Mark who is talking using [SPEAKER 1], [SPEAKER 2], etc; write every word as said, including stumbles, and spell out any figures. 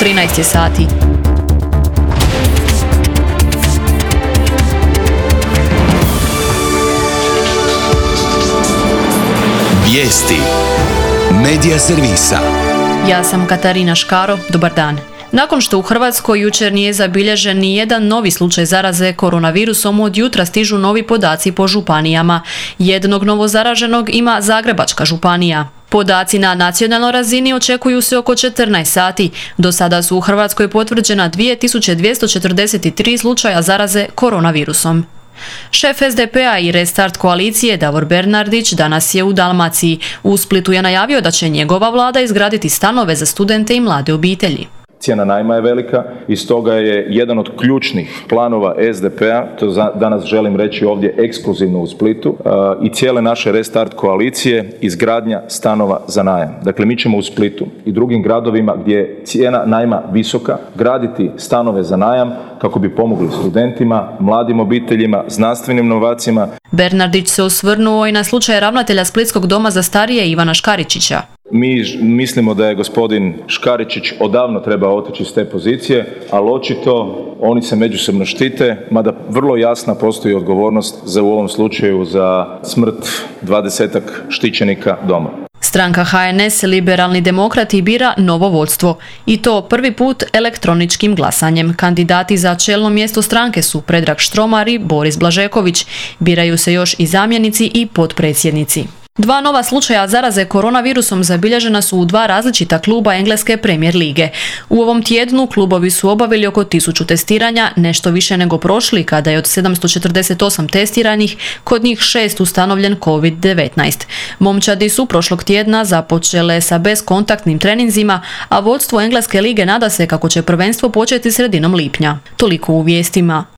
[SPEAKER 1] trinaest je sati.
[SPEAKER 2] Vijesti Medija servisa.
[SPEAKER 1] Ja sam Katarina Škaro, dobar dan. Nakon što u Hrvatskoj jučer nije zabilježen ni jedan novi slučaj zaraze koronavirusom, od jutra stižu novi podaci po županijama. Jednog novozaraženog ima Zagrebačka županija. Podaci na nacionalnoj razini očekuju se oko četrnaest sati. Do sada su u Hrvatskoj potvrđena dvije tisuće dvjesto četrdeset tri slučaja zaraze koronavirusom. Šef es de pe a i Restart koalicije Davor Bernardić danas je u Dalmaciji. U Splitu je najavio da će njegova vlada izgraditi stanove za studente i mlade obitelji.
[SPEAKER 3] Cijena najma je velika i stoga je jedan od ključnih planova es de pe a, to danas želim reći ovdje ekskluzivno u Splitu, i cijele naše Restart koalicije, izgradnja stanova za najam. Dakle, mi ćemo u Splitu i drugim gradovima gdje je cijena najma visoka graditi stanove za najam kako bi pomogli studentima, mladim obiteljima, znanstvenim inovacijama.
[SPEAKER 1] Bernardić se osvrnuo i na slučaj ravnatelja Splitskog doma za starije Ivana Škaričića.
[SPEAKER 3] Mi mislimo da je gospodin Škaričić odavno trebao otići iz te pozicije, ali očito oni se međusobno štite, mada vrlo jasna postoji odgovornost za u ovom slučaju za smrt dvadesetak štićenika doma.
[SPEAKER 1] Stranka ha en es Liberalni demokrati bira novo vodstvo i to prvi put elektroničkim glasanjem. Kandidati za čelno mjesto stranke su Predrag Štromar i Boris Blažeković. Biraju se još i zamjenici i potpredsjednici. Dva nova slučaja zaraze koronavirusom zabilježena su u dva različita kluba engleske Premier lige. U ovom tjednu klubovi su obavili oko tisuću testiranja, nešto više nego prošli kada je od sedamsto četrdeset osam testiranih kod njih šest ustanovljen kovid devetnaest. Momčadi su prošlog tjedna započele sa bezkontaktnim treninzima, a vodstvo engleske lige nada se kako će prvenstvo početi sredinom lipnja. Toliko u vijestima.